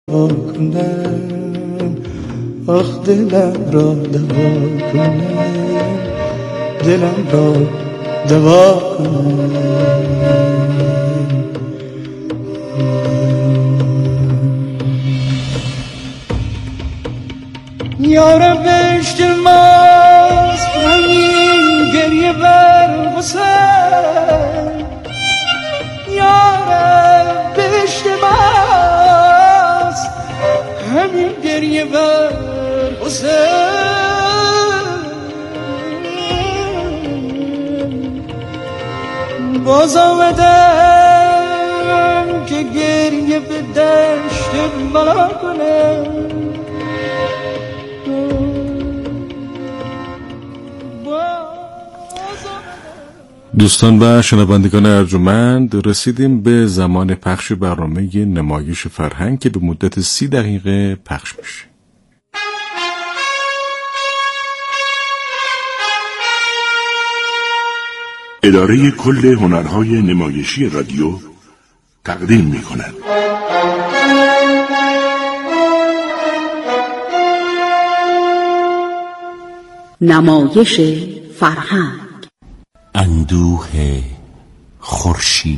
کنم آخ دلم را دوا کنم دلم را دوا کنم یارم بهشت ماست همین گریه بر حسین یارم بهشت ماست همین گریه بر حسین باز آمدم که گریه به دشت بلا کنم دوستان و شنوندگان ارجمند، رسیدیم به زمان پخش برنامه نمایش فرهنگ که به مدت 30 دقیقه پخش میشه. اداره کل هنرهای نمایشی رادیو تقدیم می‌کند. نمایش فرهنگ. اندوه خورشید.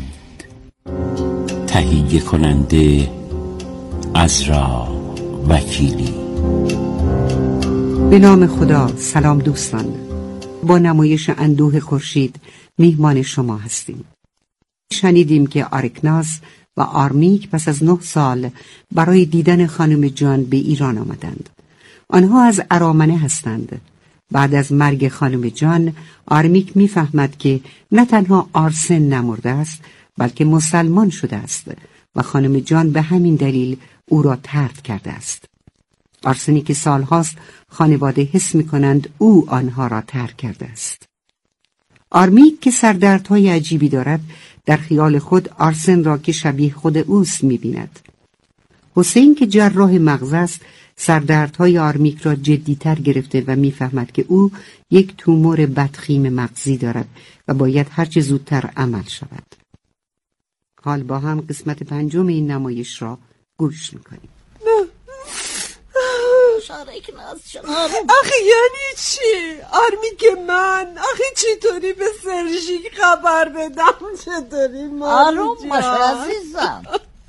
تهیه کننده عزرا وکیلی. به نام خدا. سلام دوستان، با نمایش اندوه خورشید میهمان شما هستیم. شنیدیم که آرکناس و آرمیک پس از 9 سال برای دیدن خانم جان به ایران آمدند. آنها از ارامنه هستند. بعد از مرگ خانم جان، آرمیک میفهمد که نه تنها آرسن نمرده است بلکه مسلمان شده است و خانم جان به همین دلیل او را طرد کرده است. آرسنی که سالهاست خانواده حس می‌کنند او آنها را ترک کرده است. آرمیک که سردردهای عجیبی دارد در خیال خود آرسن را که شبیه خود اوست می‌بیند. حسین که جراح مغز است سردردهای آرمیک را جدی‌تر گرفته و می‌فهمد که او یک تومور بدخیم مغزی دارد و باید هرچه زودتر عمل شود. حال با هم قسمت 5 این نمایش را گوش می‌کنیم. آخه یعنی چی؟ آرمیک من آخه چطوری به سرژیک خبر بدم؟ چطوری آروم باش عزیزم.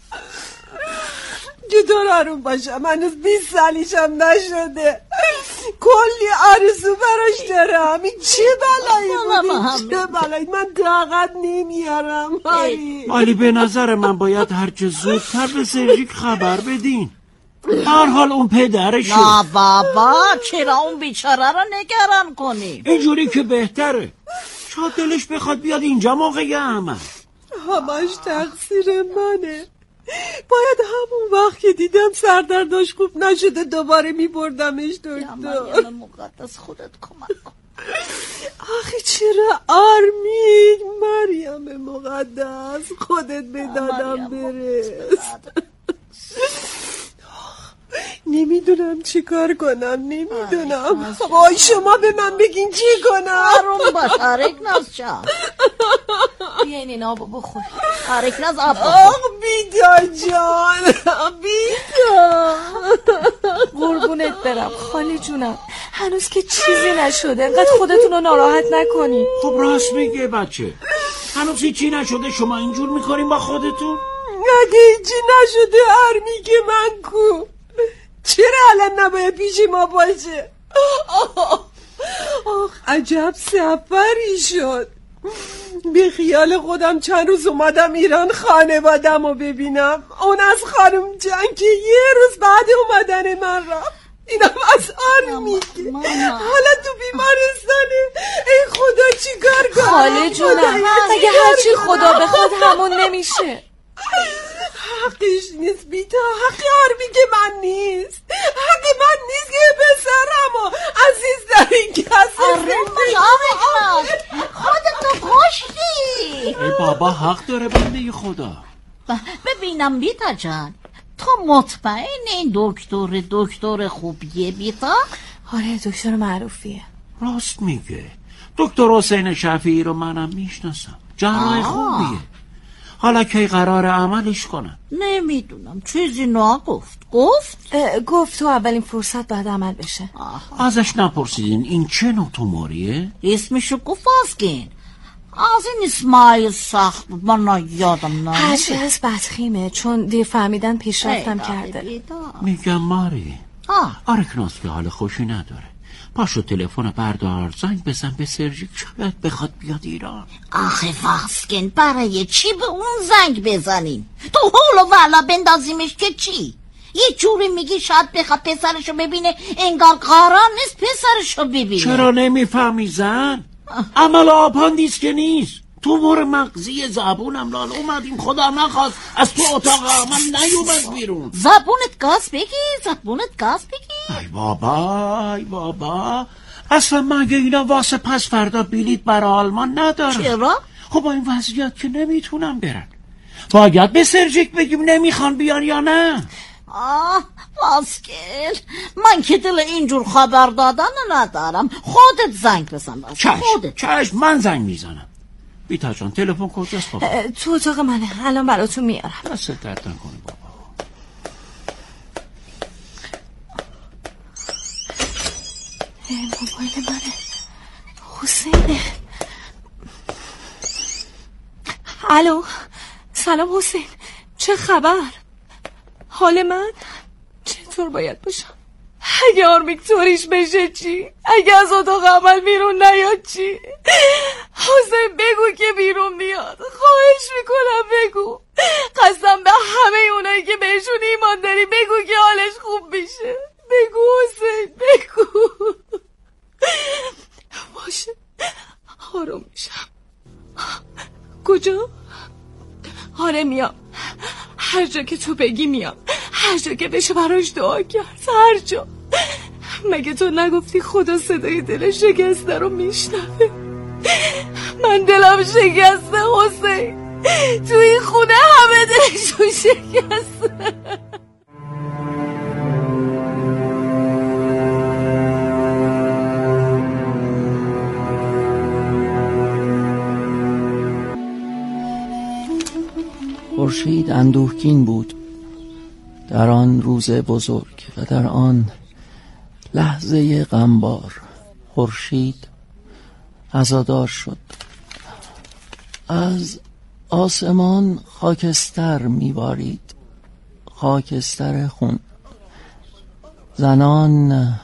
چطور آروم باشم؟ هنوز 20 سالیشم نشده، کلی آرزو براش دارم. این چه بلایی بود؟ چه بلایی؟ من طاقت نمیارم. ولی به نظر من باید هرچه زودتر به سرژیک خبر بدین. هر حال اون پدرشه. نه بابا، چرا اون بیچاره رو نگران کنی؟ اینجوری که بهتره. شاید دلش بخواد بیاد اینجا موقع عمل. همش تقصیر منه. باید همون وقت که دیدم سردرداش خوب نشده دوباره میبردمش دکتر. یا مریم مقدس خودت کمک کن. آخه چرا آرمیک؟ مریم مقدس خودت به دادم برس. نمیدونم چی کار کنم. نمیدونم. وای شما به من بگین چی کنم. آروم باش آرکناس جان. بیاین این آبو بخور. آرکناس آب بخور. آخ بیدا جان، بیدا. قربونت برم خاله جونم، هنوز که چیزی نشده، انقدر خودتون رو ناراحت نکنین. خب راست میگه بچه، هنوز هیچی نشده شما اینجور میکنین با خودتون؟ اگه هیچی نشده آرمیک من کو؟ چرا الان نباید پیش ما باشه؟ آخ عجب سفری شد. به خیال خودم چند روز اومدم ایران خانوادم رو ببینم، اون از خانم جان که یه روز بعد اومدن من رفت. اینم از آرمیک حالا تو بیمارستانه. ای خدا چی کار کنم؟ خاله جونم اگه هرچی خدا بخواد همون نمیشه. حقش نیست بیتا، حق آرمیک من نیست، حق من نیست که بسرمو عزیز دارین کسی. خودتو کشتی. ای بابا حق داره بنده خدا. ببینم بیتا جان، تو مطمئن این دکتر خوبیه بیتا؟ آره دکتر معروفیه. راست میگه. دکتر حسین شفیعی رو منم میشناسم، جراح خوبیه. حالا کی قرار عملش کنم؟ نمیدونم، چیزی گفت تو اولین فرصت بعد عمل بشه. ازش نپرسیدین این چه نوع توماریه؟ اسمشو گفت آزگین. از این اسمای سخت بود، من یادم نمیده. هرچی از بدخیمه، چون دیر فهمیدن پیشرفتم کرده. میگم ماری آرکناس که حال خوشی نداره. پاشو تلفن بردار، زنگ بزن به سرژیک، شاید بخواد بیاد ایران. آخه واسکن برای چی به اون زنگ بزنیم؟ تو حول و ولا بندازیمش که چی؟ یه جوری میگی شاید بخواد پسرشو ببینه، انگار قرار نیست پسرشو ببینه. چرا نمیفهمی زن؟ عمل آپاندیس که نیست، تومور مغزی. زبونم لال اومدیم خدا نخواست از تو اتاق عمل نیومد بیرون. زبونت گاز بگی. ای بابا اصلا مگه اینا واسه پس فردا بلیط برای آلمان ندارن؟ چرا؟ خب با این وضعیت که نمیتونم برن. باید به سرژیک بگیم نمیخوان بیان یا نه. واسکل، من که دل اینجور خبر دادن ندارم. خودت زنگ بزن. چشم من زنگ میزنم. بیتا جان تلفن کجاست بابا؟ تو اتاق منه، الان براتون میارم. دست درد نکنی بابا. موبایل منه. حسینه. الو، سلام حسین، چه خبر؟ حال من چطور باید باشم؟ اگه آرمیک طوریش بشه چی؟ اگه از اتاق عمل بیرون نیاد چی؟ حسین بگو که بیرون بیاد، خواهش میکنم بگو. قسم به همه اونایی که بهشون ایمان داری بگو که حالش خوب میشه. بگو حسین، بگو. باشه، آروم میشم. کجا؟ آره میام، هر جا که تو بگی میام، هر جا که بشه براش دعا کرد، هر جا. مگه تو نگفتی خدا صدای دل شکسته رو میشنوه؟ من دلم شکسته حسین، تو این خونه همه دلشون شکسته. خورشید اندوهگین بود در آن روز بزرگ و در آن لحظه غمبار. خورشید عزادار شد، از آسمان خاکستر میبارید، خاکستر خون. زنان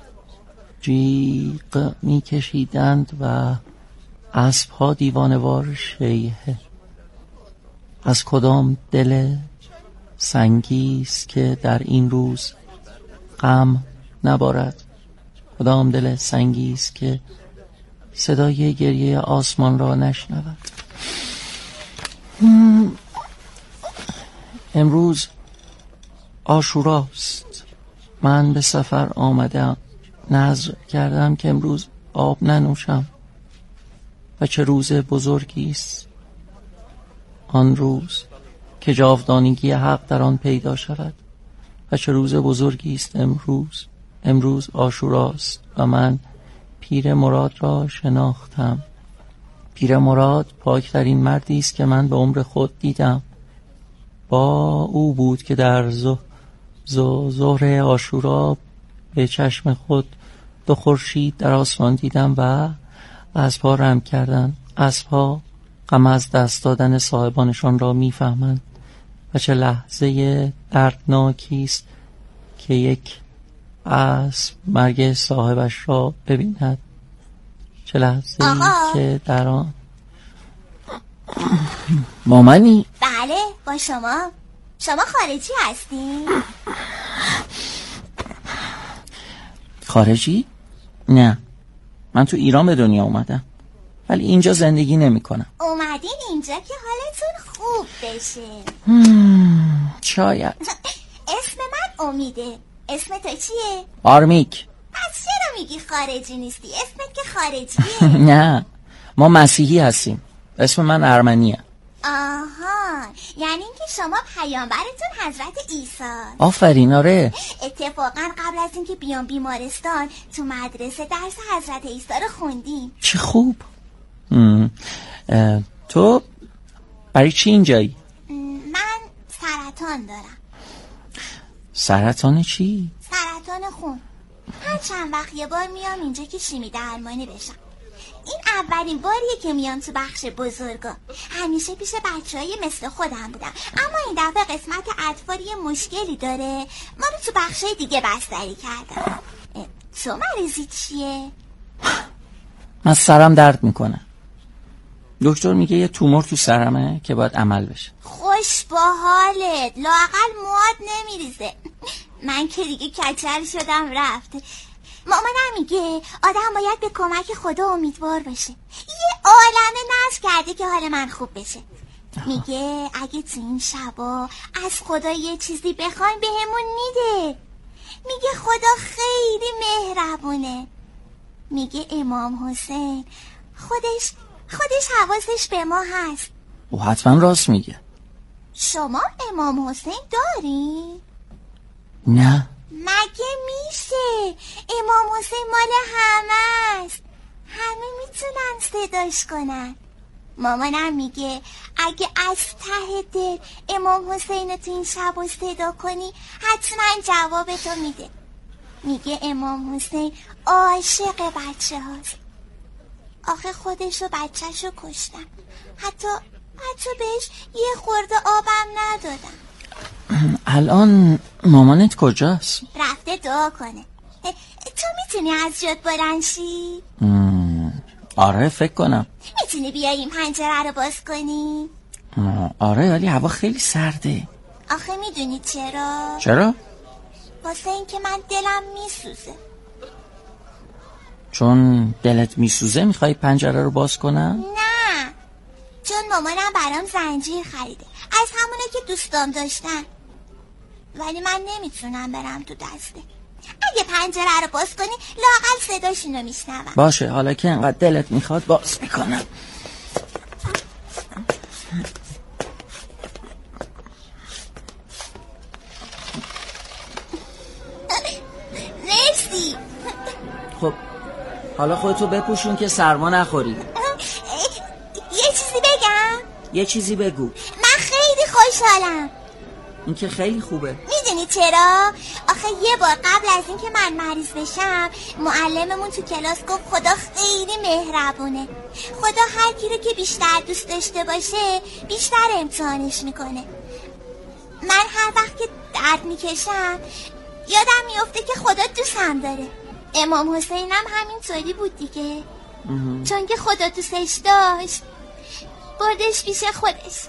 جیغ میکشیدند و اسبها دیوانوار شیهه. از کدام دل سنگیست که در این روز غم نبارد؟ کدام دل سنگیست که صدای گریه آسمان را نشنود؟ امروز عاشوراست. من به سفر آمدم، نذر کردم که امروز آب ننوشم. و چه روز بزرگی است آن روز که جاودانگی حق در آن پیدا شود. و چه روز بزرگی است امروز عاشوراست و من پیر مراد را شناختم. پیر مراد پاکترین مردی است که من به عمر خود دیدم. با او بود که در ظهر عاشورا به چشم خود 2 خورشید در آسمان دیدم و اسب‌ها رم کردند. اسب‌ها غم از دست دادن صاحبانشان را میفهمند. و چه لحظه دردناکی است که یک اسب مرگ صاحبش را ببیند. چه لحظه که در آن مامانی؟ بله، با شما خارجی هستی؟ خارجی؟ نه، من تو ایران به دنیا اومدم ولی اینجا زندگی نمی کنم. اومدین اینجا که حالتون خوب بشه. شاید. اسم من امیده. اسم تو چیه؟ آرمیک. پس چرا میگی خارجی نیستی؟ اسمت که خارجیه. نه، ما مسیحی هستیم. اسم من ارمنیه. آها، یعنی اینکه شما پیامبرتون حضرت عیسی. آفرین، آره. اتفاقا قبل از اینکه بیام بیمارستان تو مدرسه درس حضرت عیسی رو خوندیم. چه خوب. برای چی اینجایی؟ من سرطان دارم. سرطان چی؟ سرطان خون. هر چند وقت یه بار میام اینجا که شیمی درمانی بشم. این اولین باریه که میام تو بخش بزرگا. همیشه پیش بچه‌های مثل خودم بودم، اما این دفعه قسمت اطفال یه مشکلی داره، ما رو تو بخشای دیگه بستری کردم. تو مریضی چیه؟ من سرم درد میکنه. دکتر میگه یه تومور تو سرمه که باید عمل بشه. خوش با حالت، لااقل مواد نمیریزه. من که دیگه کچل شدم رفت. مامانم میگه آدم باید به کمک خدا امیدوار باشه. یه عالمه ناز کرده که حال من خوب بشه. میگه اگه تو این شبا از خدا یه چیزی بخوایم بهمون میده. میگه خدا خیلی مهربونه. میگه امام حسین خودش حواسش به ما هست. او حتما راست میگه. شما امام حسین داری؟ نه. مگه میشه؟ امام حسین مال همه است. همه میتونن صداش کنن. مامانم میگه اگه از ته دل امام حسین تو این شب صدا کنی حتما جوابتو میده. میگه امام حسین عاشق بچه هاست. آخه خودش و بچه‌شو کشتن. حتی بهش یه خورده آبم ندادن. الان مامانت کجاست؟ رفته دعا کنه. تو میتونی از جات بلند شی؟ آره فکر کنم. میتونی بیای این پنجره رو باز کنی؟ آره ولی هوا خیلی سرده. آخه میدونی چرا؟ چرا؟ واسه این که من دلم میسوزه. چون دلت میسوزه میخوای پنجره رو باز کنم؟ نه، چون مامانم برام زنجیر خریده، از همونه که دوستام داشتن، ولی من نمیتونم برم تو دسته. اگه پنجره رو باز کنی لااقل صداشونو میشنوم. باشه حالا که انقدر دلت میخواد باز میکنم. مرسی. خب حالا خودتو بپوشون که سرما نخوری. یه چیزی بگم؟ یه چیزی بگو. من خیلی خوشحالم. این که خیلی خوبه. میدونی چرا؟ آخه یه بار قبل از اینکه من مریض بشم معلممون تو کلاس گفت خدا خیلی مهربونه. خدا هر کی رو که بیشتر دوست داشته باشه بیشتر امتحانش میکنه. من هر وقت که درد میکشم یادم میفته که خدا دوستم داره. امام حسینم همینطوری بود دیگه. چون که خدا دوستش داشت بردش پیش خودش.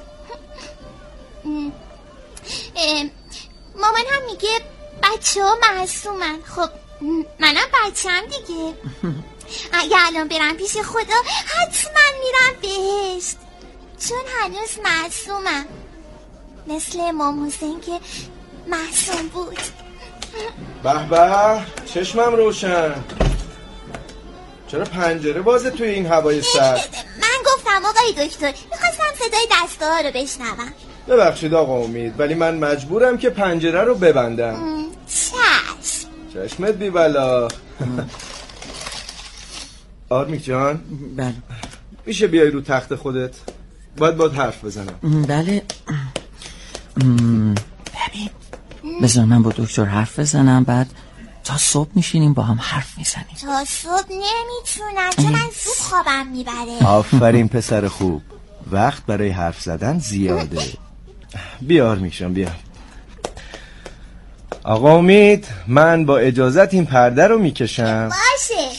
مامان هم میگه بچه ها معصومن. خب منم بچه هم دیگه. اگه الان برم پیش خدا حتما میرم بهشت، چون هنوز معصومم مثل امام حسین که معصوم بود. به به چشمم روشن. چرا پنجره بازه توی این هوای سرد؟ من گفتم آقای دکتر میخواستم صدای دسته ها رو بشنوم. ببخشید آقا امید ولی من مجبورم که پنجره رو ببندم. چشمت بی بلا. آرمیک جان. بله. میشه بیای رو تخت خودت؟ باید حرف بزنم. بله. ببین بذار من با دکتر حرف بزنم، بعد تا صبح میشینیم با هم حرف میزنیم. تا صبح نمیتونم چون من زود خوابم میبره. آفرین پسر خوب، وقت برای حرف زدن زیاده. بیار میشم بیا. آقا امید من با اجازت این پرده رو میکشم. باشه.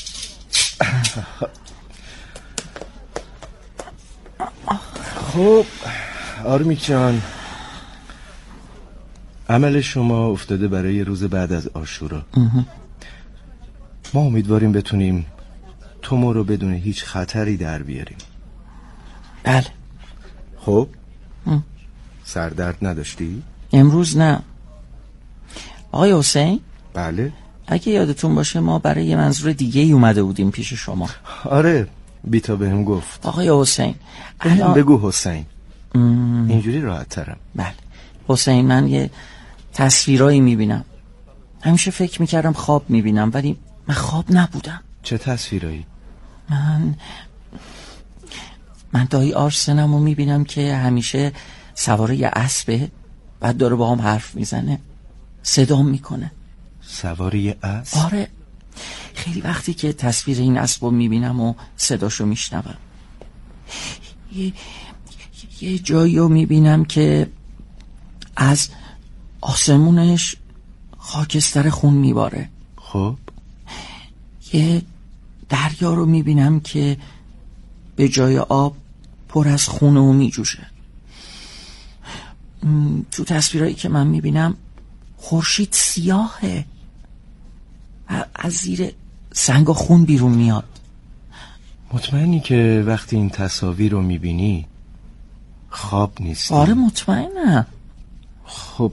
خب آرمیک جان، عمل شما افتاده برای روز بعد از عاشورا. ما امیدواریم بتونیم تومور رو بدون هیچ خطری در بیاریم. بله. خب سردرد نداشتی؟ امروز نه. آقای حسین؟ بله. اگه یادتون باشه ما برای یه منظور دیگه ای اومده بودیم پیش شما. آره بیتا بهم گفت. آقای حسین بگو حسین. اینجوری راحت ترم. بله حسین، من یه تصویرایی میبینم. همیشه فکر میکردم خواب میبینم ولی من خواب نبودم. چه تصویرایی؟ من دایی آرسنم رو میبینم که همیشه سوار یه اسبه، بعد داره با هم حرف میزنه، صدام میکنه. سوار یه اسب؟ آره، خیلی وقتی که تصویر این اسب رو میبینم و صداشو میشنوم. یه جایی رو میبینم که از آسمونش خاکستر خون میباره. خب یه دریا رو میبینم که به جای آب پر از خون و میجوشه. تو تصویرهایی که من میبینم خورشید سیاهه، از زیر سنگ و خون بیرون میاد. مطمئنی که وقتی این تصاویر رو میبینی خواب نیستی؟ آره مطمئنم. خب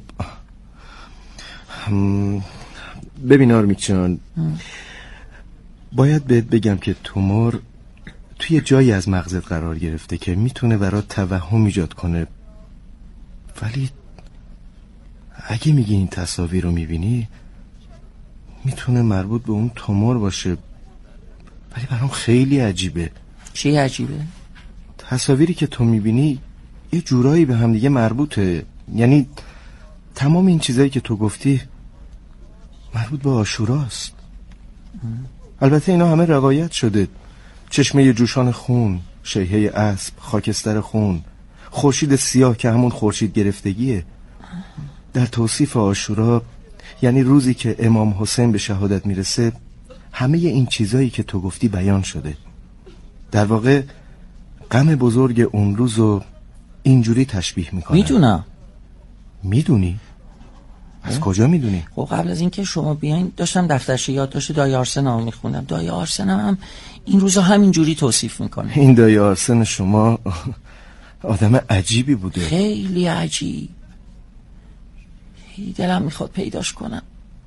ببین آرمیک جان، باید بهت بگم که تومور توی جایی از مغزت قرار گرفته که میتونه برات توهم ایجاد کنه، ولی اگه میگی این تصاویر رو میبینی میتونه مربوط به اون تومور باشه، ولی برام خیلی عجیبه. چی عجیبه؟ تصاویری که تو میبینی یه جورایی به هم دیگه مربوطه، یعنی تمام این چیزایی که تو گفتی مربوط به عاشوراست. البته اینا همه روایت شده، چشمه جوشان خون، شیهه اسب، خاکستر خون، خورشید سیاه که همون خورشید گرفتگیه. در توصیف عاشورا، یعنی روزی که امام حسین به شهادت میرسه، همه این چیزایی که تو گفتی بیان شده. در واقع غم بزرگ اون روزو اینجوری تشبیه میکنه. میدونم. میدونی؟ از کجا میدونی؟ خب قبل از اینکه شما بیاین داشتم دفترچه یادداشت دایی آرسن میخوندم. دایی آرسن هم این روزا همینجوری توصیف میکنه. این دایی آرسن شما آدم عجیبی بوده. خیلی عجیب. دلم میخواد پیداش کنم،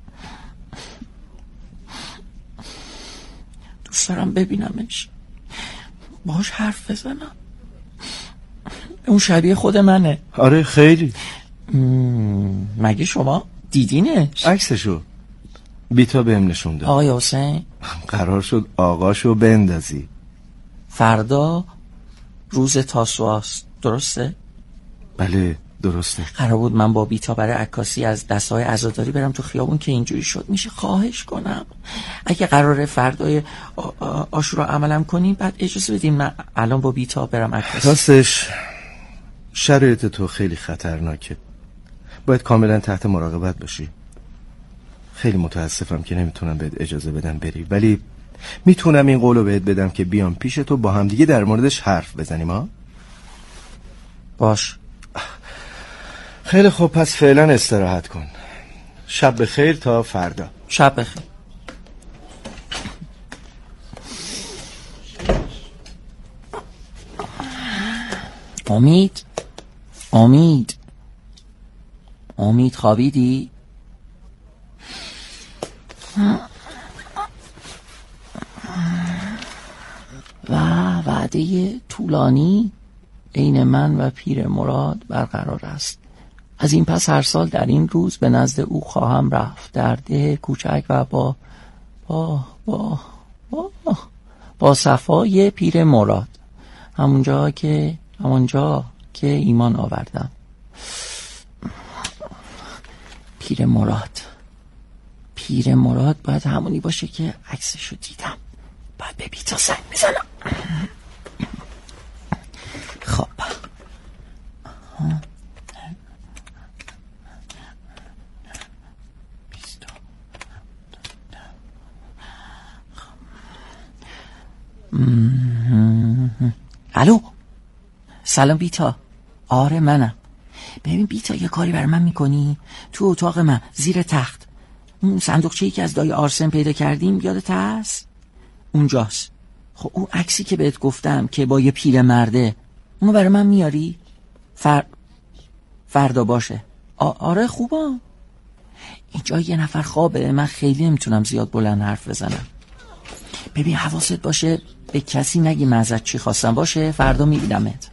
دوست دارم ببینمش، باهاش حرف بزنم. اون شبیه خود منه. آره خیلی. مگه شما دیدینش؟ عکسشو بیتا بهم نشون داد. آقای حسین قرار شد آقاشو بندازی. فردا روز تاسوعاست، درسته؟ بله درسته. قرار بود من با بیتا برای عکاسی از دستای عزاداری برم تو خیابون که اینجوری شد. میشه خواهش کنم اگه قراره فردای عاشورا عملم کنیم بعد اجازه بدیم من الان با بیتا برم عکاسی. راستش شرایط تو خیلی خطرناکه، باید کاملا تحت مراقبت باشی. خیلی متاسفم که نمیتونم بهت اجازه بدم بری، ولی میتونم این قولو بهت بدم که بیام پیش تو با هم دیگه در موردش حرف بزنیم. ها باش. خیلی خوب، پس فعلا استراحت کن. شب بخیر تا فردا. شب بخیر. امید خوابیدی؟ و وعده طولانی بین من و پیر مراد برقرار است. از این پس هر سال در این روز به نزد او خواهم رفت، در ده کوچک و با صفای پیر مراد، همونجا که ایمان آوردم. پیر مراد باید همونی باشه که عکسشو دیدم. باید به بیتا زنگ بزنم. خب الو، سلام بیتا. آره منم. ببین بیتا، یه کاری برای من میکنی؟ تو اتاق من زیر تخت اون صندوقچه‌ای که از دایی آرسن پیدا کردیم یادت هست؟ اونجاست. خب اون عکسی که بهت گفتم که با یه پیرمرده، اونو برای من میاری؟ فردا باشه. آره خوبم. اینجا یه نفر خوابه، من خیلی نمیتونم زیاد بلند حرف بزنم. ببین حواست باشه به کسی نگی من ازت چی خواستم، باشه؟ فردا میبینمت.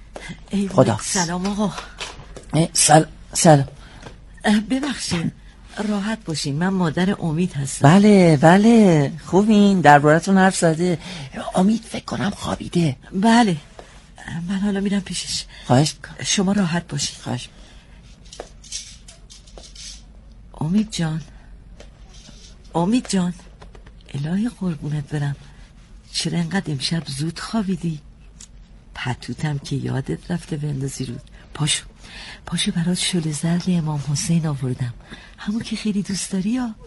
خدا. سلام آقا. سلام. ببخشید راحت باشین، من مادر امید هستم. بله خوبین؟ دربارتون حرف زده. امید فکر کنم خوابیده. بله من حالا میرم پیشش. خواهش شما راحت باشین. خواهش. امید جان الهی قربونت برم، چرا انقدر امشب زود خوابیدی؟ پتوتم که یادت رفته بندازی رود. پاشو برات شل زرد امام حسین آوردم، همون که خیلی دوست داری ها.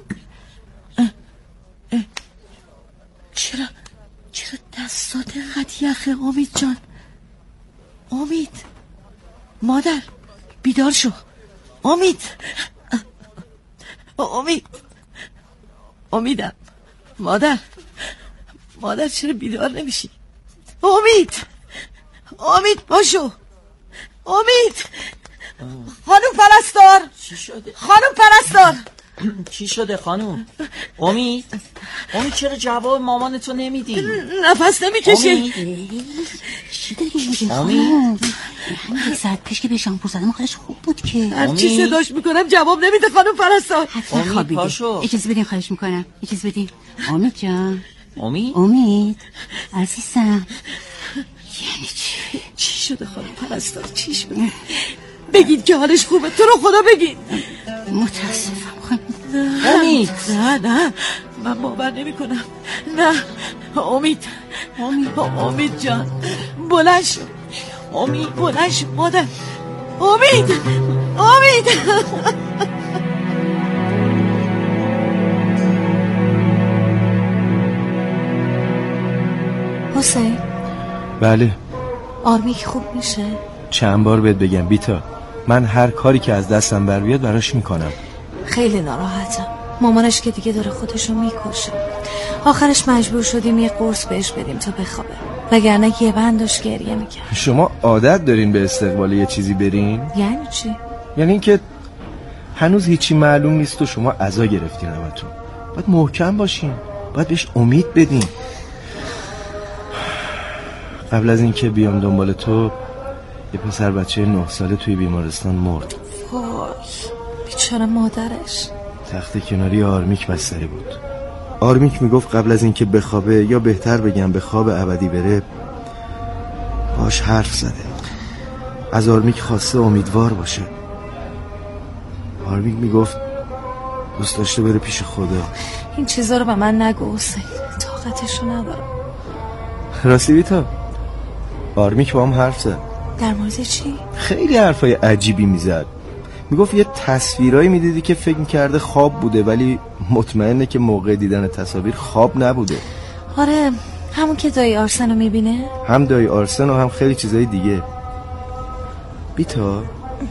چرا دستات انقدر یخه امید جان؟ امید مادر بیدار شو. امیدم مادر چرا بیدار نمیشی؟ امید باشو. خانم پرستار. چی شده خانم؟ امید چرا جواب مامانتو نمیدی؟ نفس نمیکشه. چی داری میگی خانم؟ همین ساعت پیش که به شامپو زدم خودش خوب بود که. هر چی صداش میکنم جواب نمیده خانم پرستار. حتما خوابیده. اجازه بدین خواهش میکنم. امید جان. امید عزیزم. یعنی چی شده خانم پرستار؟ چی شده؟ بگید که حالش خوبه، تو رو خدا بگید. متاسفم خانم. امید نه من باور نمی کنم. نه امید جان بلند شو. مادر. امید حسین. بله. آرمیک خوب میشه؟ چند بار بهت بگم بیتا، من هر کاری که از دستم بر بیاد براش میکنم. خیلی ناراحتم. مامانش که دیگه داره خودشو میکشه. آخرش مجبور شدیم یه قرص بهش بدیم تا بخوابه، وگرنه یه بند داشت گریه میکرد. شما عادت دارین به استقبال یه چیزی برین؟ یعنی چی؟ یعنی این که هنوز هیچی معلوم نیست و شما عزا گرفتین همتون. باید محکم باشین، باید بهش امید بدین. قبل از اینکه بیام دنبال تو یه پسر بچه 9 ساله توی بیمارستان مرد. وای بیچاره مادرش. تخت کناری آرمیک بستری بود. آرمیک میگفت قبل از اینکه بخوابه، یا بهتر بگم به خواب ابدی بره، باش حرف زده. از آرمیک خواسته امیدوار باشه. آرمیک میگفت دوست داشته بره پیش خدا. این چیزا رو به من نگو حسین، طاقتشو ندارم. راستی بیتا، آرمیک با هم حرف زد. در مورد چی؟ خیلی حرفای عجیبی میزد. میگفت یه تصویرایی میدیدی که فکر میکرده خواب بوده، ولی مطمئنه که موقع دیدن تصاویر خواب نبوده. آره همون که دایی آرسن رو میبینه؟ هم دایی آرسن و هم خیلی چیزای دیگه. بیتا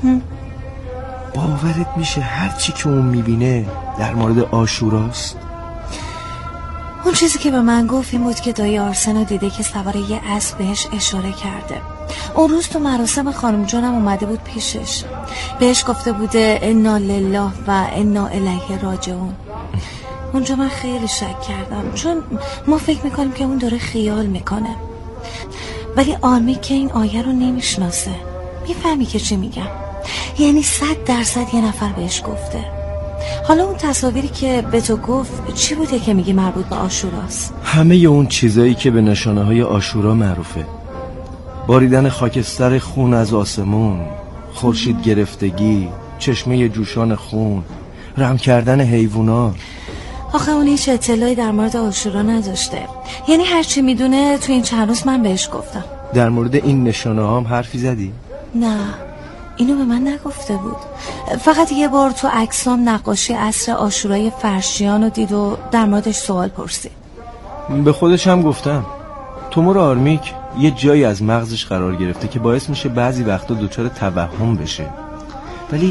باورت میشه هرچی که اون میبینه در مورد عاشوراست؟ اون چیزی که به من گفت این بود که دایی آرسن رو دیده که سوار یه اسب بهش اشاره کرده. اون روز تو مراسم خانم جانم اومده بود پیشش، بهش گفته بوده انا لله و انا الیه راجعون. اونجا من خیلی شک کردم، چون ما فکر میکنیم که اون داره خیال میکنه، ولی آرمیک که این آیه رو نمیشناسه. میفهمی که چی میگم؟ یعنی 100% یه نفر بهش گفته. حالا اون تصاویری که به تو گفت چی بوده که میگی مربوط به عاشوراست؟ همه اون چیزایی که به نشانه های عاشورا معروفه. باریدن خاکستر خون از آسمون، خورشید گرفتگی، چشمه جوشان خون، رم کردن حیوونا. آخه اون هیچ اطلاعی در مورد عاشورا نداشته. یعنی هر چی میدونه تو این چند روز من بهش گفتم. در مورد این نشانه ها هم حرفی زدی؟ نه اینو به من نگفته بود. فقط یه بار تو عکسام نقاشی عصر عاشورای فرشیان رو دید و در موردش سوال پرسید. به خودش هم گفتم تومور آرمیک یه جایی از مغزش قرار گرفته که باعث میشه بعضی وقتا دچار توهم بشه. ولی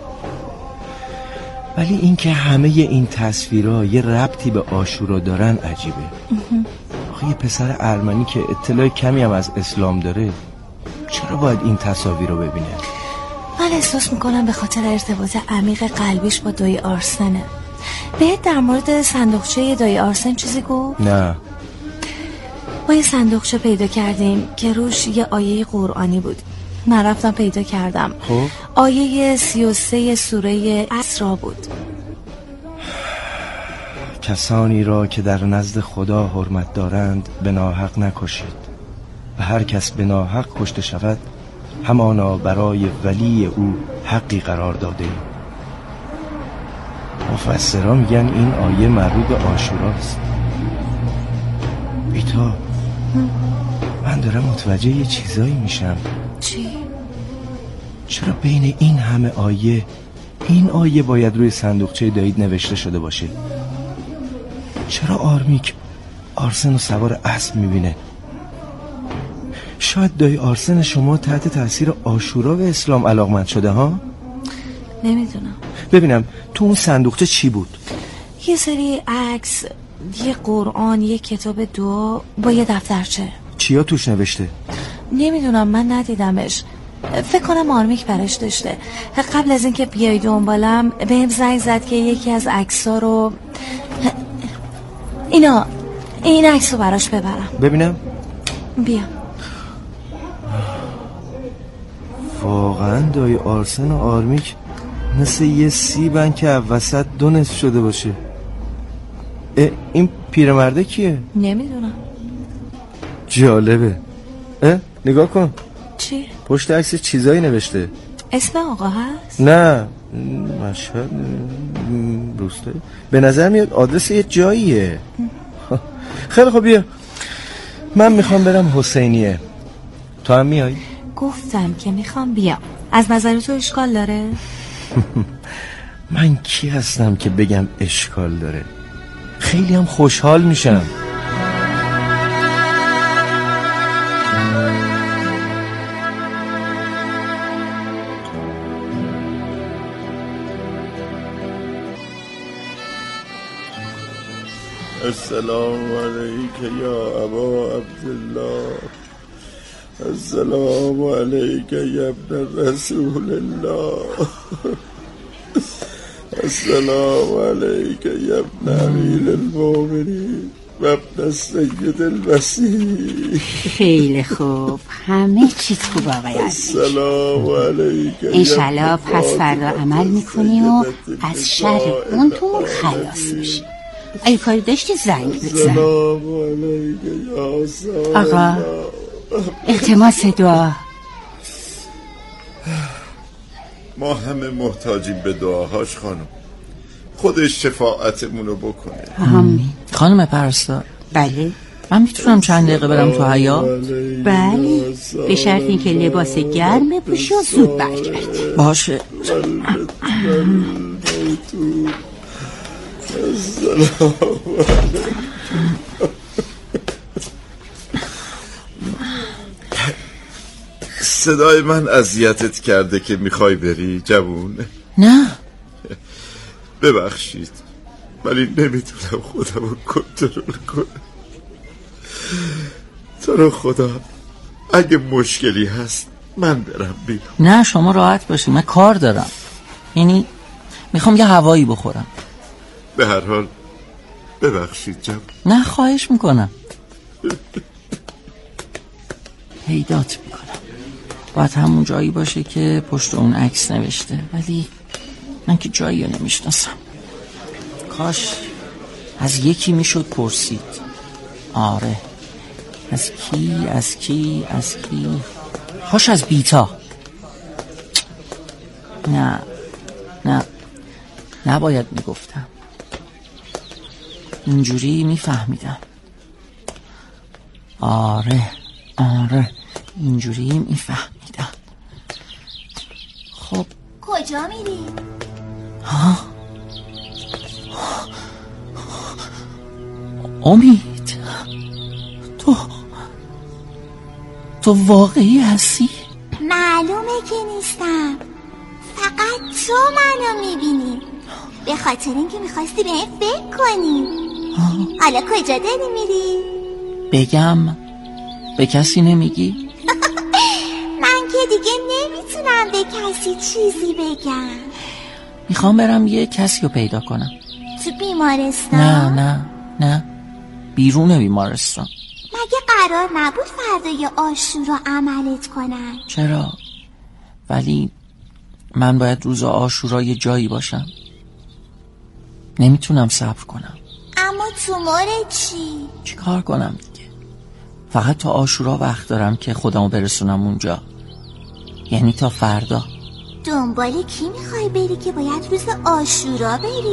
این که همه این تصویرها یه ربطی به عاشورا دارن عجیبه. آخه یه پسر ارمنی که اطلاع کمی هم از اسلام داره چرا باید این تصاویر رو ببینه؟ من احساس میکنم به خاطر ارتباط عمیق قلبیش با دایی آرسنه. بهت در مورد صندوقچه دایی آرسن چیزی گفت؟ نه. ما یه صندوقچه پیدا کردیم که روش یه آیه قرآنی بود. من رفتم پیدا کردم. خب؟ آیه 33 سوره اسراء بود. کسانی را که در نزد خدا حرمت دارند به ناحق نکشید و هر کس به ناحق کشته شود همانا برای ولی او حقی قرار داده ایم. مفسرها میگن این آیه مربوط به عاشوراست. بیتا من دارم متوجه یه چیزایی میشم. چی؟ چرا بین این همه آیه این آیه باید روی صندوقچه دایید نوشته شده باشه؟ چرا آرمیک آرسن رو سوار اسب میبینه؟ شاید دایی آرسن شما تحت تاثیر عاشورا به اسلام علاقمند شده ها؟ نمیدونم. ببینم تو اون صندوقچه چی بود؟ یه سری عکس، یه قرآن، یه کتاب دعا با یه دفترچه. چیا توش نوشته؟ نمیدونم، من ندیدمش. فکر کنم آرمیک برش داشته. قبل از اینکه بیای دنبالم بهم زنگ زد که یکی از عکس‌ها رو این عکس رو براش ببرم. ببینم. بیا. واقعا دایی آرسن و آرمیک مثل یه سیبن که وسط دو نصف شده باشه. این پیرمرده کیه؟ نمیدونم. جالبه. نگاه کن. چی؟ پشت عکس چیزایی نوشته. اسم آقا هست؟ نه مشهد روسته. به نظر میاد آدرس یه جاییه. خیلی خب بیا، من میخوام برم حسینیه. تو هم میای؟ گفتم که میخوام بیام. از نظر تو اشکال داره؟ من کی هستم که بگم اشکال داره؟ خیلی هم خوشحال میشم. السلام علیک یا ابا عبدالله. السلام علیک یا ابن رسول الله. السلام علیک یا ابن امیر المؤمنین و ابن السید المسیح. خیلی خوب، همه چیز خوب آقای عزیز. السلام علیک. انشالله پس فردا عمل میکنی و از شر اون تو خلاص میشی. اگه کاری داشتی زنگ بزن. آقا التماس دعا. ما همه محتاجیم به دعاهاش خانم. خودش شفاعتمونو بکنه. آمین. خانم پرستار. بله. من میتونم چند دقیقه برم تو حیاط؟ بله، به شرط اینکه لباس گرم بپوشی و زود برگردی. باشه. صدای من اذیتت کرده که میخوای بری جوون؟ نه ببخشید، ولی نمیتونم خودمو کنترل کنم. تو رو خدا اگه مشکلی هست من برم بیرون. نه شما راحت باشی، من کار دارم. یعنی میخوام یه هوایی بخورم. به هر حال ببخشید جوون. نه خواهش میکنم. پیدات میکنم. باید همون جایی باشه که پشت اون عکس نوشته، ولی من که جایی رو نمیشناسم. کاش از یکی میشد پرسید. آره، از کی؟ کاش از بیتا. نه نباید میگفتم. اینجوری میفهمیدم. آره اینجوری میفهمیدم. خب کجا میری؟ ها؟ امید، تو واقعی هستی؟ معلومه که نیستم، فقط تو منو میبینی، به خاطر اینکه میخواستی به این فکر کنی. حالا کجا داری میری؟ بگم به کسی نمیگی؟ من که دیگه نمیتونم به کسی چیزی بگم. میخوام برم یه کسی رو پیدا کنم. تو بیمارستان؟ نه بیرون بیمارستان. مگه قرار نبود فردای عاشورا عملت کنن؟ چرا؟ ولی من باید روز عاشورا یه جایی باشم. نمیتونم صبر کنم. تومور چی؟ چی کار کنم دیگه؟ فقط تا عاشورا وقت دارم که خودمو برسونم اونجا، یعنی تا فردا. دنبال کی میخوای بری که باید روز عاشورا بری؟